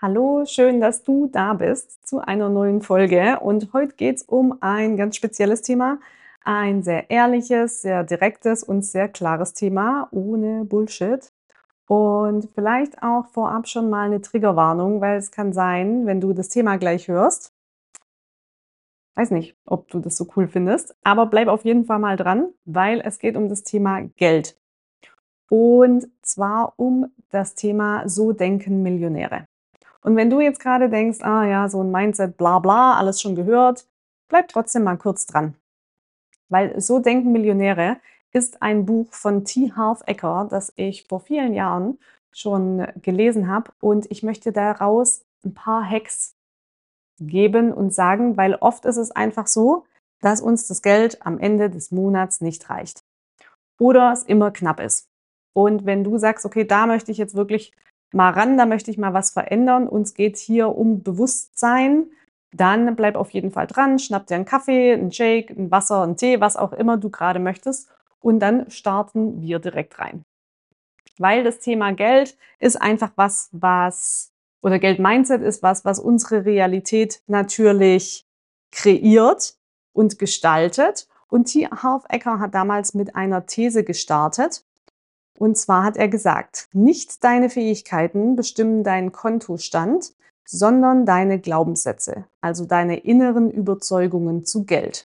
Hallo, schön, dass du da bist zu einer neuen Folge. Und heute geht es um ein ganz spezielles Thema. Ein sehr ehrliches, sehr direktes und sehr klares Thema, ohne Bullshit. Und vielleicht auch vorab schon mal eine Triggerwarnung, weil es kann sein, wenn du das Thema gleich hörst, weiß nicht, ob du das so cool findest, aber bleib auf jeden Fall mal dran, weil es geht um das Thema Geld. Und zwar um das Thema So denken Millionäre. Und wenn du jetzt gerade denkst, ah ja, so ein Mindset, bla bla, alles schon gehört, bleib trotzdem mal kurz dran. Weil So denken Millionäre ist ein Buch von T. Harv Eker, das ich vor vielen Jahren schon gelesen habe. Und ich möchte daraus ein paar Hacks geben und sagen, weil oft ist es einfach so, dass uns das Geld am Ende des Monats nicht reicht oder es immer knapp ist. Und wenn du sagst, okay, da möchte ich jetzt wirklich mal ran, da möchte ich mal was verändern, uns geht hier um Bewusstsein, dann bleib auf jeden Fall dran, schnapp dir einen Kaffee, einen Shake, ein Wasser, einen Tee, was auch immer du gerade möchtest und dann starten wir direkt rein. Weil das Thema Geld ist einfach oder Geld-Mindset ist was unsere Realität natürlich kreiert und gestaltet. Und T. Harv Eker hat damals mit einer These gestartet. Und zwar hat er gesagt, nicht deine Fähigkeiten bestimmen deinen Kontostand, sondern deine Glaubenssätze, also deine inneren Überzeugungen zu Geld.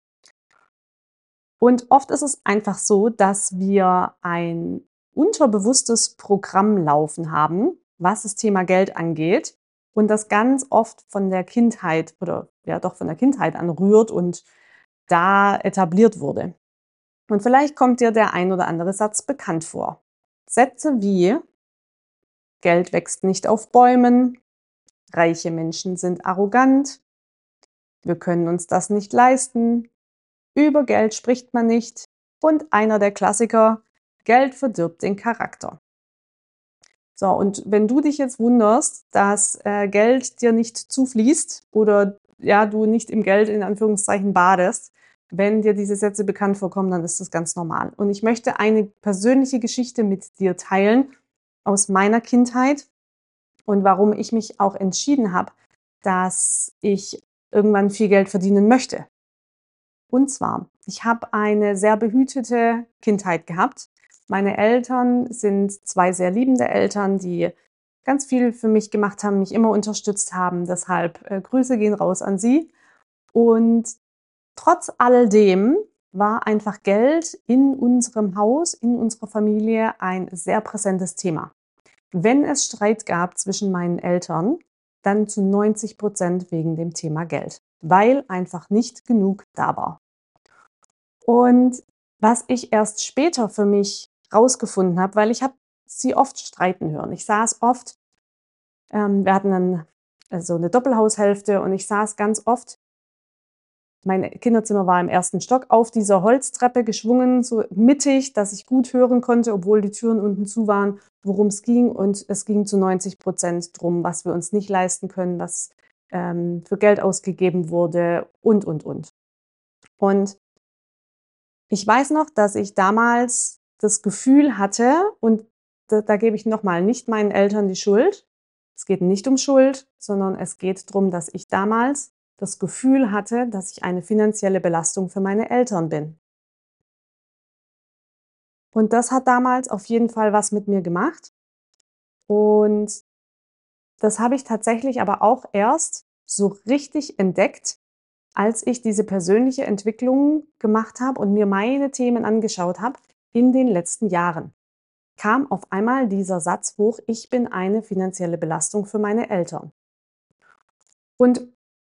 Und oft ist es einfach so, dass wir ein unterbewusstes Programm laufen haben, was das Thema Geld angeht und das ganz oft von der Kindheit oder ja doch von der Kindheit anrührt und da etabliert wurde. Und vielleicht kommt dir der ein oder andere Satz bekannt vor. Sätze wie Geld wächst nicht auf Bäumen, reiche Menschen sind arrogant, wir können uns das nicht leisten, über Geld spricht man nicht und einer der Klassiker, Geld verdirbt den Charakter. So, und wenn du dich jetzt wunderst, dass Geld dir nicht zufließt oder ja, du nicht im Geld in Anführungszeichen badest, wenn dir diese Sätze bekannt vorkommen, dann ist das ganz normal. Und ich möchte eine persönliche Geschichte mit dir teilen aus meiner Kindheit und warum ich mich auch entschieden habe, dass ich irgendwann viel Geld verdienen möchte. Und zwar, ich habe eine sehr behütete Kindheit gehabt. Meine Eltern sind zwei sehr liebende Eltern, die ganz viel für mich gemacht haben, mich immer unterstützt haben. Deshalb Grüße gehen raus an sie. Und trotz alledem war einfach Geld in unserem Haus, in unserer Familie ein sehr präsentes Thema. Wenn es Streit gab zwischen meinen Eltern, dann zu 90% wegen dem Thema Geld, weil einfach nicht genug da war. Und was ich erst später für mich rausgefunden habe, weil ich habe sie oft streiten hören. Ich saß oft, wir hatten dann so eine Doppelhaushälfte und ich saß ganz oft, mein Kinderzimmer war im ersten Stock, auf dieser Holztreppe geschwungen, so mittig, dass ich gut hören konnte, obwohl die Türen unten zu waren, worum es ging. Und es ging zu 90% drum, was wir uns nicht leisten können, was für Geld ausgegeben wurde und. Und ich weiß noch, dass ich damals das Gefühl hatte, und da gebe ich nochmal nicht meinen Eltern die Schuld. Es geht nicht um Schuld, sondern es geht darum, dass ich damals das Gefühl hatte, dass ich eine finanzielle Belastung für meine Eltern bin. Und das hat damals auf jeden Fall was mit mir gemacht. Und das habe ich tatsächlich aber auch erst so richtig entdeckt, als ich diese persönliche Entwicklung gemacht habe und mir meine Themen angeschaut habe in den letzten Jahren. Kam auf einmal dieser Satz hoch, ich bin eine finanzielle Belastung für meine Eltern. Und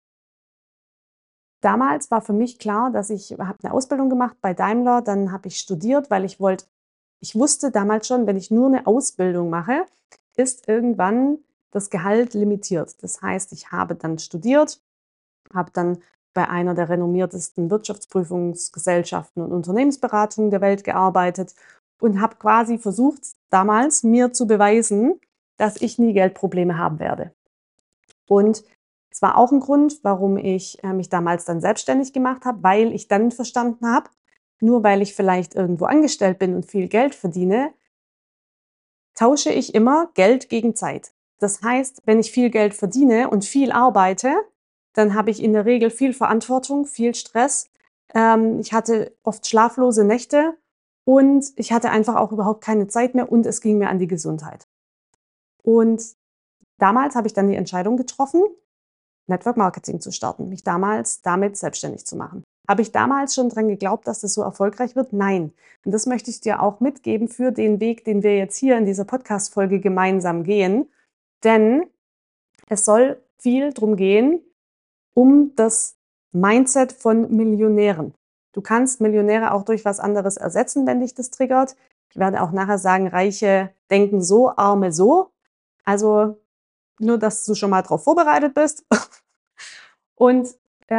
damals war für mich klar, dass ich habe eine Ausbildung gemacht bei Daimler, dann habe ich studiert, weil ich wusste damals schon, wenn ich nur eine Ausbildung mache, ist irgendwann das Gehalt limitiert. Das heißt, ich habe dann studiert, habe dann bei einer der renommiertesten Wirtschaftsprüfungsgesellschaften und Unternehmensberatungen der Welt gearbeitet und habe quasi versucht, damals mir zu beweisen, dass ich nie Geldprobleme haben werde. Und es war auch ein Grund, warum ich mich damals dann selbstständig gemacht habe, weil ich dann verstanden habe, nur weil ich vielleicht irgendwo angestellt bin und viel Geld verdiene, tausche ich immer Geld gegen Zeit. Das heißt, wenn ich viel Geld verdiene und viel arbeite, dann habe ich in der Regel viel Verantwortung, viel Stress. Ich hatte oft schlaflose Nächte und ich hatte einfach auch überhaupt keine Zeit mehr und es ging mir an die Gesundheit. Und damals habe ich dann die Entscheidung getroffen, Network Marketing zu starten, mich damals damit selbstständig zu machen. Habe ich damals schon dran geglaubt, dass das so erfolgreich wird? Nein. Und das möchte ich dir auch mitgeben für den Weg, den wir jetzt hier in dieser Podcast-Folge gemeinsam gehen. Denn es soll viel drum gehen, um das Mindset von Millionären. Du kannst Millionäre auch durch was anderes ersetzen, wenn dich das triggert. Ich werde auch nachher sagen, Reiche denken so, Arme so. Also nur, dass du schon mal darauf vorbereitet bist. Und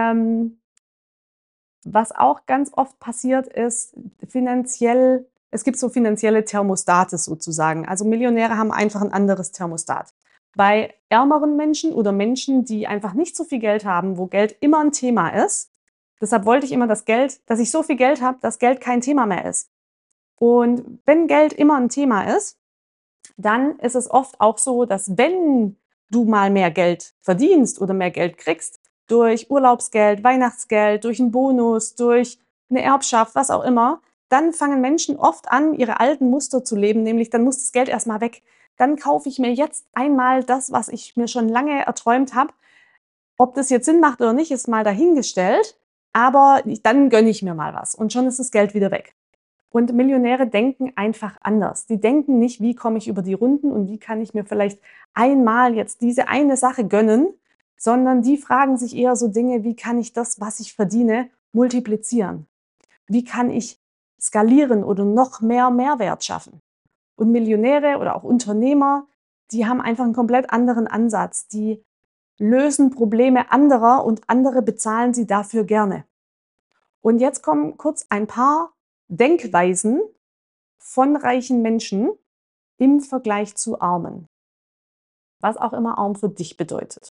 was auch ganz oft passiert ist, finanziell, es gibt so finanzielle Thermostate sozusagen. Also Millionäre haben einfach ein anderes Thermostat. Bei ärmeren Menschen oder Menschen, die einfach nicht so viel Geld haben, wo Geld immer ein Thema ist, deshalb wollte ich immer das Geld, dass ich so viel Geld habe, dass Geld kein Thema mehr ist. Und wenn Geld immer ein Thema ist, dann ist es oft auch so, dass wenn du mal mehr Geld verdienst oder mehr Geld kriegst, durch Urlaubsgeld, Weihnachtsgeld, durch einen Bonus, durch eine Erbschaft, was auch immer, dann fangen Menschen oft an, ihre alten Muster zu leben, nämlich dann muss das Geld erstmal weg. Dann kaufe ich mir jetzt einmal das, was ich mir schon lange erträumt habe. Ob das jetzt Sinn macht oder nicht, ist mal dahingestellt, aber dann gönne ich mir mal was und schon ist das Geld wieder weg. Und Millionäre denken einfach anders. Die denken nicht, wie komme ich über die Runden und wie kann ich mir vielleicht einmal jetzt diese eine Sache gönnen, sondern die fragen sich eher so Dinge, wie kann ich das, was ich verdiene, multiplizieren? Wie kann ich skalieren oder noch mehr Mehrwert schaffen? Und Millionäre oder auch Unternehmer, die haben einfach einen komplett anderen Ansatz. Die lösen Probleme anderer und andere bezahlen sie dafür gerne. Und jetzt kommen kurz ein paar Denkweisen von reichen Menschen im Vergleich zu Armen. Was auch immer arm für dich bedeutet.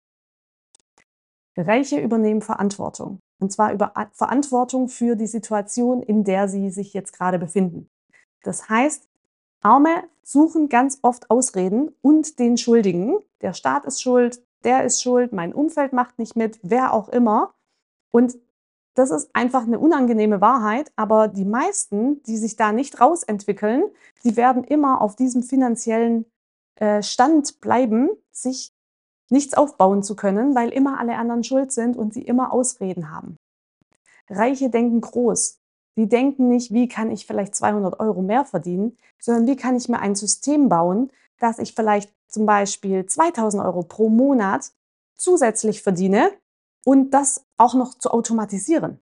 Reiche übernehmen Verantwortung. Und zwar Verantwortung für die Situation, in der sie sich jetzt gerade befinden. Das heißt, Arme suchen ganz oft Ausreden und den Schuldigen. Der Staat ist schuld, der ist schuld, mein Umfeld macht nicht mit, wer auch immer. Und das ist einfach eine unangenehme Wahrheit, aber die meisten, die sich da nicht rausentwickeln, die werden immer auf diesem finanziellen Stand bleiben, sich nichts aufbauen zu können, weil immer alle anderen schuld sind und sie immer Ausreden haben. Reiche denken groß. Die denken nicht, wie kann ich vielleicht 200 Euro mehr verdienen, sondern wie kann ich mir ein System bauen, dass ich vielleicht zum Beispiel 2000 Euro pro Monat zusätzlich verdiene und das auch noch zu automatisieren.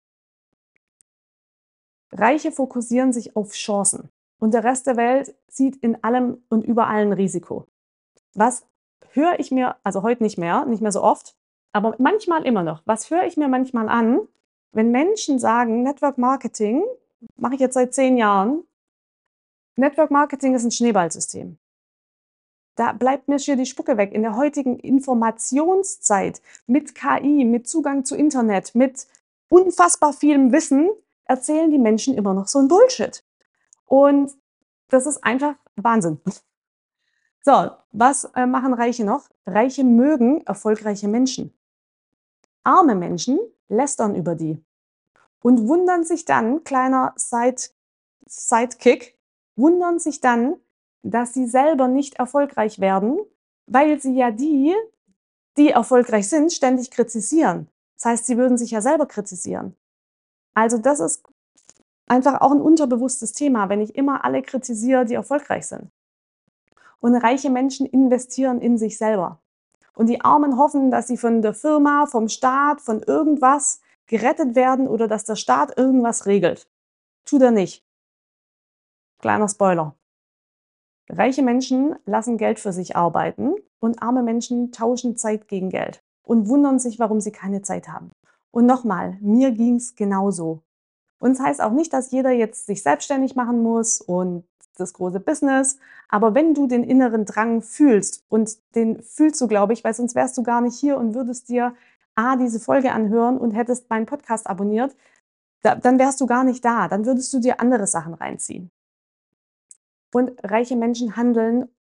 Reiche fokussieren sich auf Chancen und der Rest der Welt sieht in allem und überall ein Risiko. Was höre ich mir, also heute nicht mehr so oft, aber manchmal immer noch, was höre ich mir manchmal an, wenn Menschen sagen, Network Marketing, mache ich jetzt seit 10 Jahren, Network Marketing ist ein Schneeballsystem. Da bleibt mir schier die Spucke weg. In der heutigen Informationszeit mit KI, mit Zugang zu Internet, mit unfassbar vielem Wissen, erzählen die Menschen immer noch so ein Bullshit. Und das ist einfach Wahnsinn. So, was machen Reiche noch? Reiche mögen erfolgreiche Menschen. Arme Menschen lästern über die und wundern sich dann, kleiner Sidekick, wundern sich dann, dass sie selber nicht erfolgreich werden, weil sie ja die erfolgreich sind, ständig kritisieren. Das heißt, sie würden sich ja selber kritisieren. Also das ist einfach auch ein unterbewusstes Thema, wenn ich immer alle kritisiere, die erfolgreich sind. Und reiche Menschen investieren in sich selber. Und die Armen hoffen, dass sie von der Firma, vom Staat, von irgendwas gerettet werden oder dass der Staat irgendwas regelt. Tut er nicht. Kleiner Spoiler. Reiche Menschen lassen Geld für sich arbeiten und arme Menschen tauschen Zeit gegen Geld und wundern sich, warum sie keine Zeit haben. Und nochmal, mir ging's genauso. Und es heißt auch nicht, dass jeder jetzt sich selbstständig machen muss und das große Business. Aber wenn du den inneren Drang fühlst, und den fühlst du, glaube ich, weil sonst wärst du gar nicht hier und würdest dir diese Folge anhören und hättest meinen Podcast abonniert, dann wärst du gar nicht da. Dann würdest du dir andere Sachen reinziehen. Und reiche Menschen handeln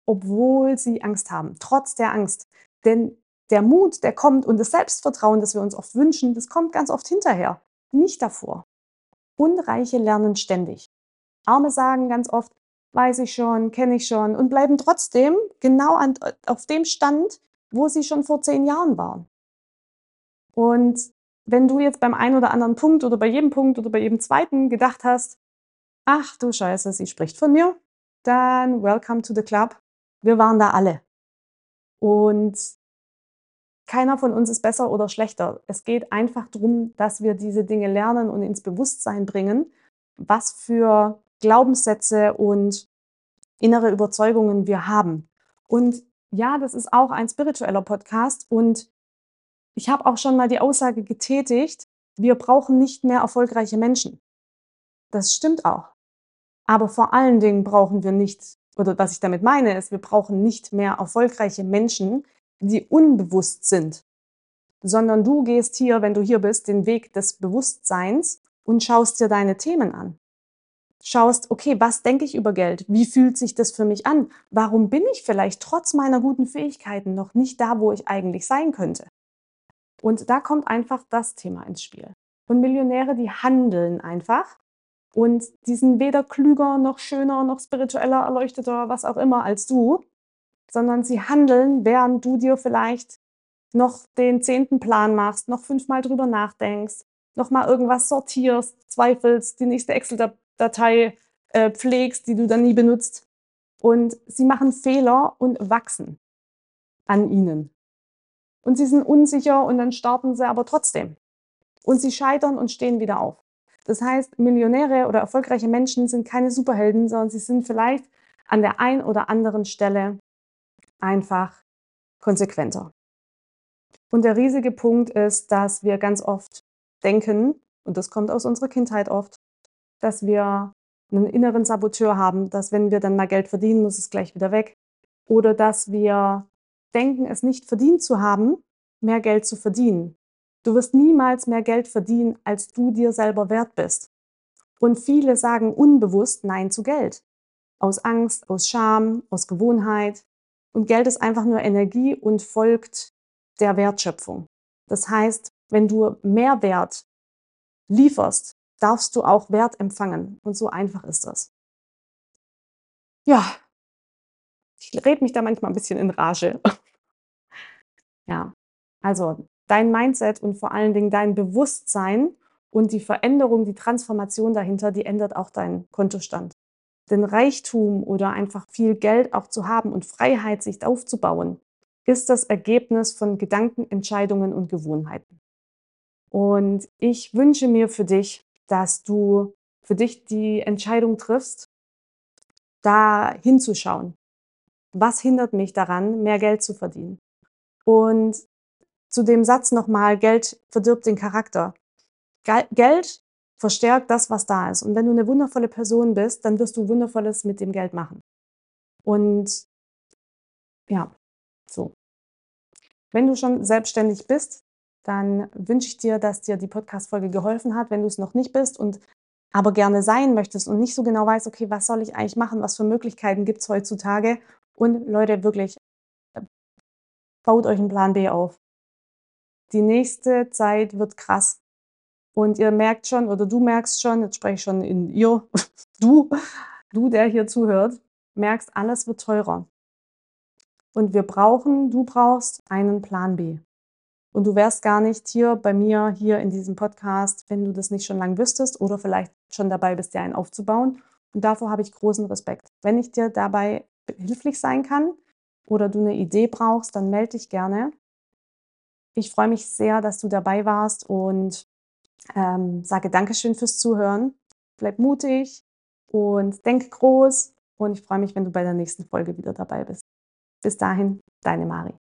obwohl sie Angst haben, trotz der Angst. Denn der Mut, der kommt und das Selbstvertrauen, das wir uns oft wünschen, das kommt ganz oft hinterher, nicht davor. Und Reiche lernen ständig. Arme sagen ganz oft, weiß ich schon, kenne ich schon und bleiben trotzdem genau auf dem Stand, wo sie schon vor 10 Jahren waren. Und wenn du jetzt beim einen oder anderen Punkt oder bei jedem Punkt oder bei jedem zweiten gedacht hast, ach du Scheiße, sie spricht von mir, dann welcome to the club. Wir waren da alle. Und keiner von uns ist besser oder schlechter. Es geht einfach darum, dass wir diese Dinge lernen und ins Bewusstsein bringen, was für Glaubenssätze und innere Überzeugungen wir haben. Und ja, das ist auch ein spiritueller Podcast und ich habe auch schon mal die Aussage getätigt, wir brauchen nicht mehr erfolgreiche Menschen. Das stimmt auch. Aber vor allen Dingen brauchen wir nicht, oder was ich damit meine, ist, wir brauchen nicht mehr erfolgreiche Menschen, die unbewusst sind, sondern du gehst hier, wenn du hier bist, den Weg des Bewusstseins und schaust dir deine Themen an. Schaust, okay, was denke ich über Geld? Wie fühlt sich das für mich an? Warum bin ich vielleicht trotz meiner guten Fähigkeiten noch nicht da, wo ich eigentlich sein könnte? Und da kommt einfach das Thema ins Spiel. Und Millionäre, die handeln einfach und die sind weder klüger noch schöner noch spiritueller, erleuchteter, was auch immer als du, sondern sie handeln, während du dir vielleicht noch den 10. Plan machst, noch 5-mal drüber nachdenkst, noch mal irgendwas sortierst, zweifelst, die nächste Excel-Datei pflegst, die du dann nie benutzt. Und sie machen Fehler und wachsen an ihnen. Und sie sind unsicher und dann starten sie aber trotzdem. Und sie scheitern und stehen wieder auf. Das heißt, Millionäre oder erfolgreiche Menschen sind keine Superhelden, sondern sie sind vielleicht an der einen oder anderen Stelle einfach konsequenter. Und der riesige Punkt ist, dass wir ganz oft denken, und das kommt aus unserer Kindheit oft, dass wir einen inneren Saboteur haben, dass wenn wir dann mal Geld verdienen, muss es gleich wieder weg. Oder dass wir denken, es nicht verdient zu haben, mehr Geld zu verdienen. Du wirst niemals mehr Geld verdienen, als du dir selber wert bist. Und viele sagen unbewusst Nein zu Geld. Aus Angst, aus Scham, aus Gewohnheit. Und Geld ist einfach nur Energie und folgt der Wertschöpfung. Das heißt, wenn du Mehrwert lieferst, darfst du auch Wert empfangen. Und so einfach ist das. Ja, ich rede mich da manchmal ein bisschen in Rage. Ja, also dein Mindset und vor allen Dingen dein Bewusstsein und die Veränderung, die Transformation dahinter, die ändert auch deinen Kontostand. Denn Reichtum oder einfach viel Geld auch zu haben und Freiheit sich aufzubauen, ist das Ergebnis von Gedanken, Entscheidungen und Gewohnheiten. Und ich wünsche mir für dich, dass du für dich die Entscheidung triffst, da hinzuschauen. Was hindert mich daran, mehr Geld zu verdienen? Und zu dem Satz nochmal, Geld verdirbt den Charakter. Geld verstärkt das, was da ist. Und wenn du eine wundervolle Person bist, dann wirst du Wundervolles mit dem Geld machen. Und ja, so. Wenn du schon selbstständig bist, dann wünsche ich dir, dass dir die Podcast-Folge geholfen hat. Wenn du es noch nicht bist und aber gerne sein möchtest und nicht so genau weißt, okay, was soll ich eigentlich machen, was für Möglichkeiten gibt es heutzutage? Und Leute, wirklich, äh, baut euch einen Plan B auf. Die nächste Zeit wird krass. Und ihr merkt schon, oder du merkst schon, jetzt spreche ich schon in ihr, du, du, der hier zuhört, merkst, alles wird teurer. Und du brauchst einen Plan B. Und du wärst gar nicht hier bei mir, hier in diesem Podcast, wenn du das nicht schon lange wüsstest oder vielleicht schon dabei bist, dir einen aufzubauen. Und davor habe ich großen Respekt. Wenn ich dir dabei behilflich sein kann oder du eine Idee brauchst, dann melde dich gerne. Ich freue mich sehr, dass du dabei warst und sage Dankeschön fürs Zuhören. Bleib mutig und denk groß. Und ich freue mich, wenn du bei der nächsten Folge wieder dabei bist. Bis dahin, deine Mari.